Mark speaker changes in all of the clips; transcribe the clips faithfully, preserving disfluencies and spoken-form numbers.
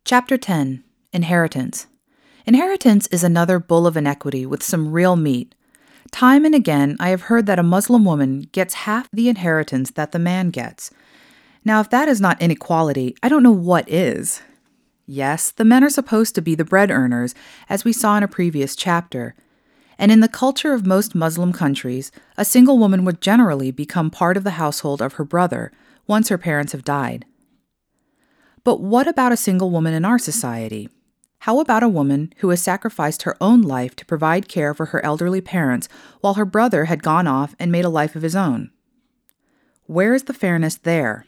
Speaker 1: Chapter ten. Inheritance. Inheritance is another bull of inequity with some real meat. Time and again, I have heard that a Muslim woman gets half the inheritance that the man gets. Now, if that is not inequality, I don't know what is. Yes, the men are supposed to be the bread earners, as we saw in a previous chapter. And in the culture of most Muslim countries, a single woman would generally become part of the household of her brother once her parents have died. But what about a single woman in our society? How about a woman who has sacrificed her own life to provide care for her elderly parents while her brother had gone off and made a life of his own? Where is the fairness there?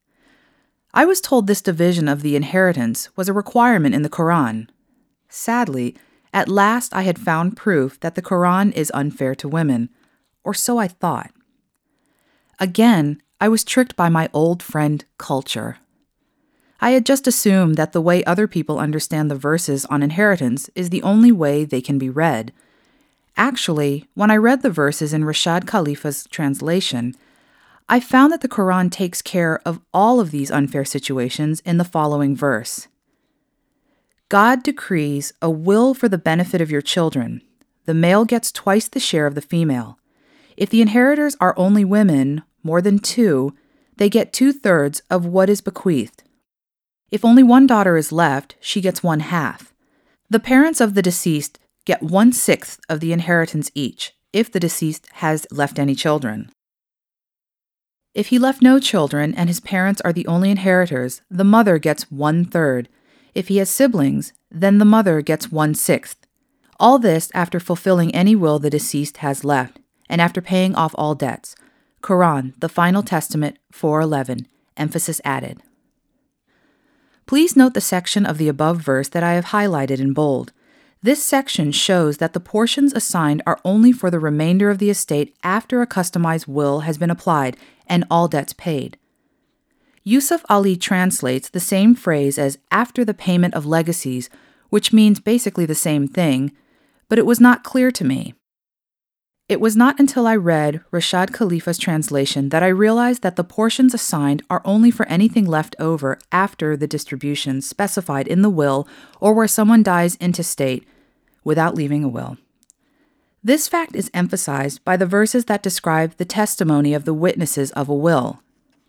Speaker 1: I was told this division of the inheritance was a requirement in the Quran. Sadly, at last I had found proof that the Quran is unfair to women, or so I thought. Again, I was tricked by my old friend culture. I had just assumed that the way other people understand the verses on inheritance is the only way they can be read. Actually, when I read the verses in Rashad Khalifa's translation, I found that the Quran takes care of all of these unfair situations in the following verse. God decrees a will for the benefit of your children. The male gets twice the share of the female. If the inheritors are only women, more than two, they get two-thirds of what is bequeathed. If only one daughter is left, she gets one half. The parents of the deceased get one-sixth of the inheritance each, if the deceased has left any children. If he left no children and his parents are the only inheritors, the mother gets one-third. If he has siblings, then the mother gets one-sixth. All this after fulfilling any will the deceased has left, and after paying off all debts. Quran, the Final Testament, four eleven, emphasis added. Please note the section of the above verse that I have highlighted in bold. This section shows that the portions assigned are only for the remainder of the estate after a customized will has been applied and all debts paid. Yusuf Ali translates the same phrase as after the payment of legacies, which means basically the same thing, but it was not clear to me. It was not until I read Rashad Khalifa's translation that I realized that the portions assigned are only for anything left over after the distribution specified in the will or where someone dies intestate without leaving a will. This fact is emphasized by the verses that describe the testimony of the witnesses of a will.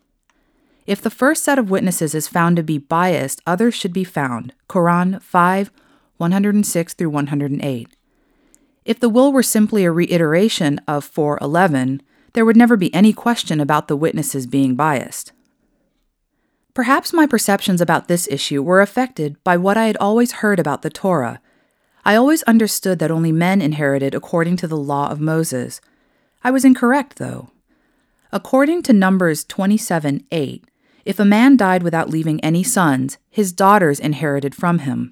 Speaker 1: If the first set of witnesses is found to be biased, others should be found. Quran five, one oh six through one oh eight. If the will were simply a reiteration of four eleven, there would never be any question about the witnesses being biased. Perhaps my perceptions about this issue were affected by what I had always heard about the Torah. I always understood that only men inherited according to the law of Moses. I was incorrect, though. According to Numbers twenty-seven eight, if a man died without leaving any sons, his daughters inherited from him.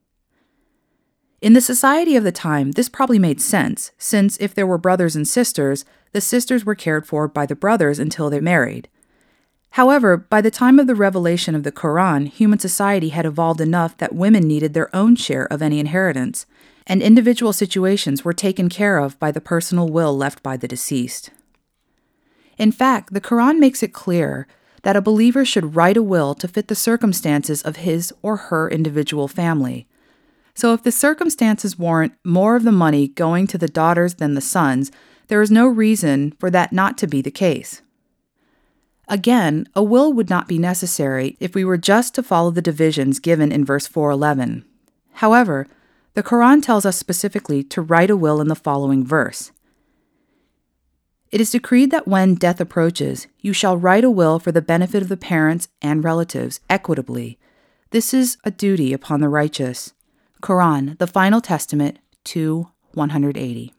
Speaker 1: In the society of the time, this probably made sense, since if there were brothers and sisters, the sisters were cared for by the brothers until they married. However, by the time of the revelation of the Quran, human society had evolved enough that women needed their own share of any inheritance, and individual situations were taken care of by the personal will left by the deceased. In fact, the Quran makes it clear that a believer should write a will to fit the circumstances of his or her individual family. So if the circumstances warrant more of the money going to the daughters than the sons, there is no reason for that not to be the case. Again, a will would not be necessary if we were just to follow the divisions given in verse four eleven. However, the Quran tells us specifically to write a will in the following verse. It is decreed that when death approaches, you shall write a will for the benefit of the parents and relatives equitably. This is a duty upon the righteous. Quran, the Final Testament, two one eighty.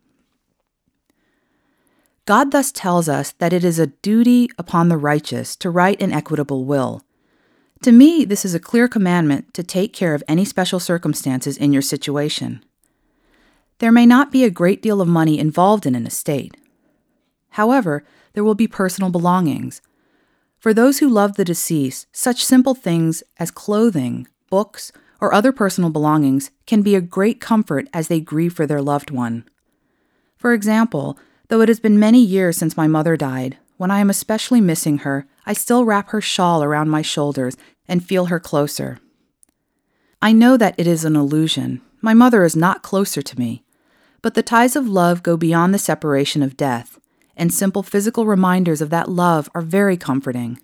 Speaker 1: God thus tells us that it is a duty upon the righteous to write an equitable will. To me, this is a clear commandment to take care of any special circumstances in your situation. There may not be a great deal of money involved in an estate. However, there will be personal belongings. For those who love the deceased, such simple things as clothing, books, or other personal belongings can be a great comfort as they grieve for their loved one. For example, though it has been many years since my mother died, when I am especially missing her, I still wrap her shawl around my shoulders and feel her closer. I know that it is an illusion. My mother is not closer to me. But the ties of love go beyond the separation of death, and simple physical reminders of that love are very comforting.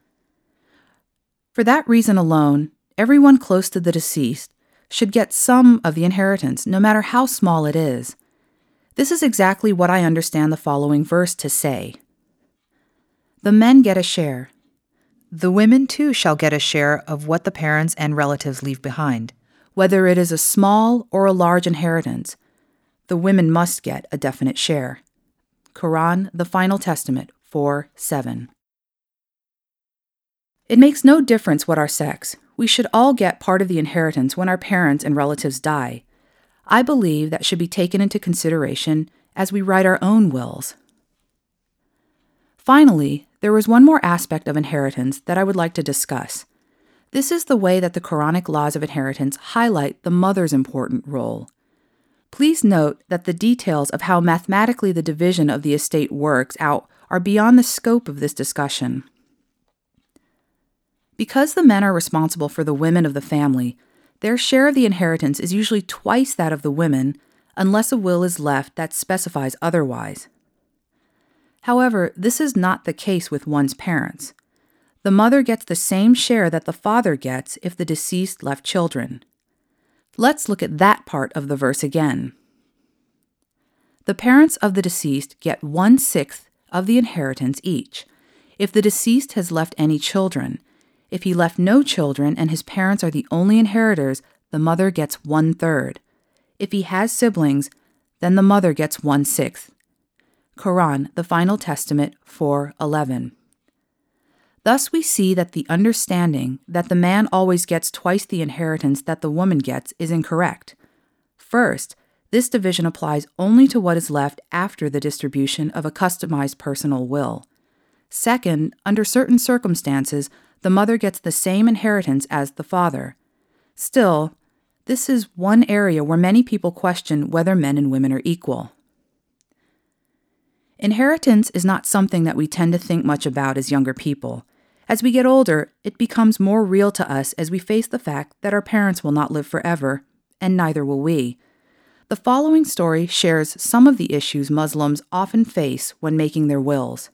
Speaker 1: For that reason alone, everyone close to the deceased should get some of the inheritance, no matter how small it is. This is exactly what I understand the following verse to say. The men get a share. The women too shall get a share of what the parents and relatives leave behind. Whether it is a small or a large inheritance, the women must get a definite share. Quran, the Final Testament, four seven. It makes no difference what our sex. We should all get part of the inheritance when our parents and relatives die. I believe that should be taken into consideration as we write our own wills. Finally, there was one more aspect of inheritance that I would like to discuss. This is the way that the Quranic laws of inheritance highlight the mother's important role. Please note that the details of how mathematically the division of the estate works out are beyond the scope of this discussion. Because the men are responsible for the women of the family, their share of the inheritance is usually twice that of the women, unless a will is left that specifies otherwise. However, this is not the case with one's parents. The mother gets the same share that the father gets if the deceased left children. Let's look at that part of the verse again. The parents of the deceased get one-sixth of the inheritance each, if the deceased has left any children. If he left no children and his parents are the only inheritors, the mother gets one-third. If he has siblings, then the mother gets one-sixth. Quran, the Final Testament, four eleven. Thus we see that the understanding that the man always gets twice the inheritance that the woman gets is incorrect. First, this division applies only to what is left after the distribution of a customized personal will. Second, under certain circumstances, the mother gets the same inheritance as the father. Still, this is one area where many people question whether men and women are equal. Inheritance is not something that we tend to think much about as younger people. As we get older, it becomes more real to us as we face the fact that our parents will not live forever, and neither will we. The following story shares some of the issues Muslims often face when making their wills.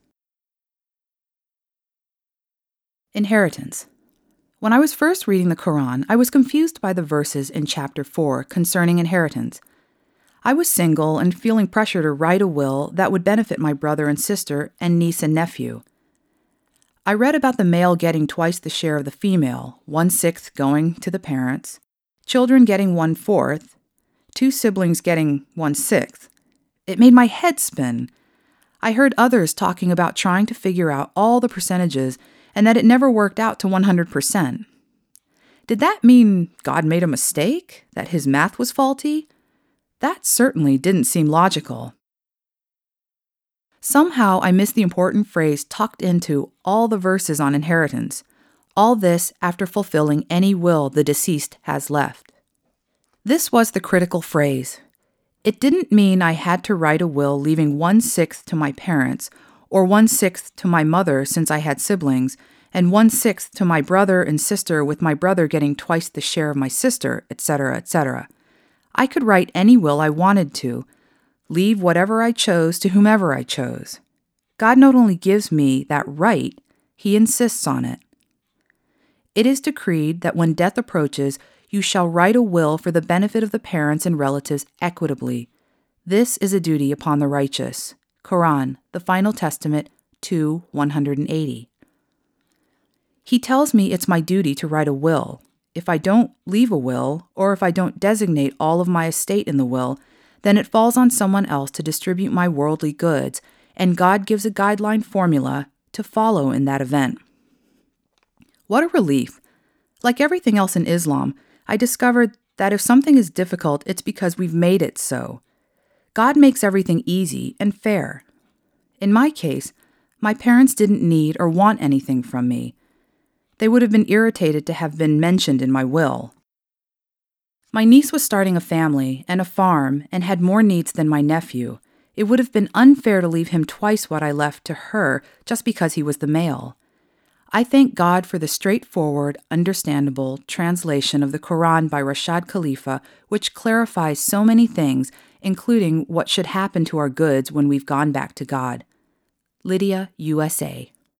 Speaker 1: Inheritance. When I was first reading the Quran, I was confused by the verses in chapter four concerning inheritance. I was single and feeling pressure to write a will that would benefit my brother and sister and niece and nephew. I read about the male getting twice the share of the female, one-sixth going to the parents, children getting one-fourth, two siblings getting one-sixth. It made my head spin. I heard others talking about trying to figure out all the percentages and that it never worked out to one hundred percent. Did that mean God made a mistake? That his math was faulty? That certainly didn't seem logical. Somehow I missed the important phrase tucked into all the verses on inheritance. All this after fulfilling any will the deceased has left. This was the critical phrase. It didn't mean I had to write a will leaving one-sixth to my parents, or one-sixth to my mother since I had siblings, and one-sixth to my brother and sister with my brother getting twice the share of my sister, et cetera, et cetera. I could write any will I wanted to, leave whatever I chose to whomever I chose. God not only gives me that right, he insists on it. It is decreed that when death approaches, you shall write a will for the benefit of the parents and relatives equitably. This is a duty upon the righteous. Quran, the Final Testament, two one eighty. He tells me it's my duty to write a will. If I don't leave a will, or if I don't designate all of my estate in the will, then it falls on someone else to distribute my worldly goods, and God gives a guideline formula to follow in that event. What a relief! Like everything else in Islam, I discovered that if something is difficult, it's because we've made it so. God makes everything easy and fair. In my case, my parents didn't need or want anything from me. They would have been irritated to have been mentioned in my will. My niece was starting a family and a farm and had more needs than my nephew. It would have been unfair to leave him twice what I left to her just because he was the male. I thank God for the straightforward, understandable translation of the Quran by Rashad Khalifa, which clarifies so many things, including what should happen to our goods when we've gone back to God. Lydia, U S A.